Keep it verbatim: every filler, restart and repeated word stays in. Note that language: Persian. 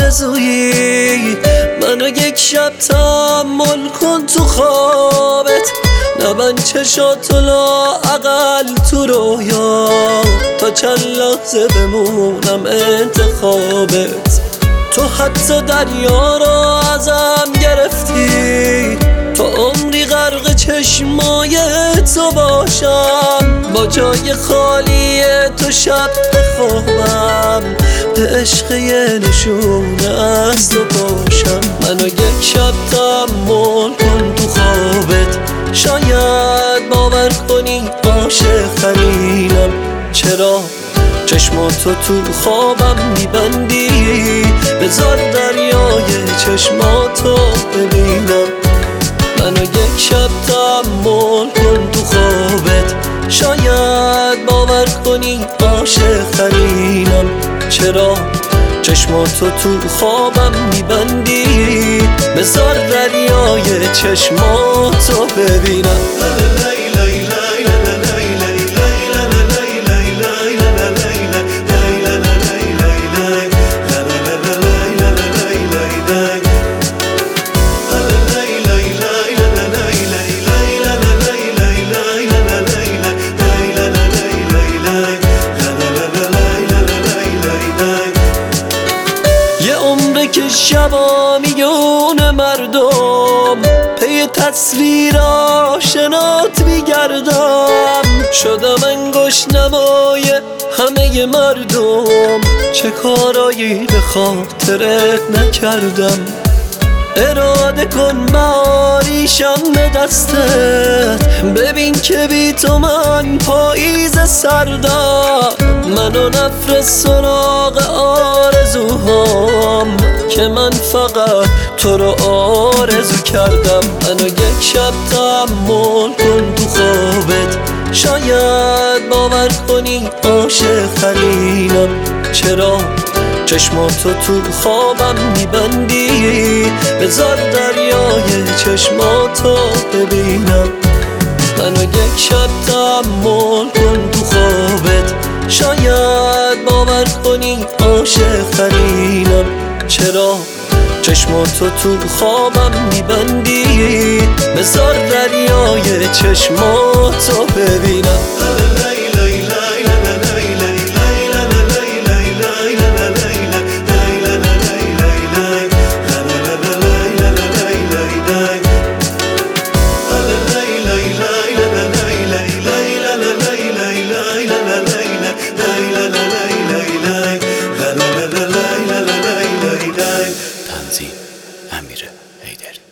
آرزویی، منو یک شب تحمل کن تو خوابت، نبند چشاتو لااقل تو رویا، تا چند لحظه بمونم انتخابت. تو حتی دریا را ازم گرفتی، تا عمری غرق چشمای تو باشم، با جای خالی تو شب بخوابم، به عشق یه نشونه از تو باشم. منو یک شب تحمل کن تو خوابت، شاید باور کنی عاشق ترینم. چرا چشماتو تو خوابم میبندی؟ بذار دریای چشماتو ببینم. منو یک شب تحمل کن تو خوابت، شاید باور کنی عاشق ترینم. چرا چشماتو تو خوابم میبندی؟ بذار دریای چشماتو ببینم. که شبا میون مردم پی تصویر آشنات میگردم، شدم انگشت نمای همه مردم، چه کارایی به خاطرت نکردم. اراده کن بهاریشم به دستت، ببین که بی تو من پاییز سردم. منو نفرست سراغ آرزوهام، که من فقط تو رو آرزو کردم. منو یک شب تحمل کن تو خوابت، شاید باور کنی عاشق ترینم. چرا چشماتو تو خوابم میبندی؟ بذار دریای چشماتو ببینم. منو یک شب تحمل کن تو خوابت، شاید باور کنی عاشق ترینم. چرا چشماتو تو خوابم میبندی؟ بذار دریای چشماتو ببینم. تنظیم امیر حیدری.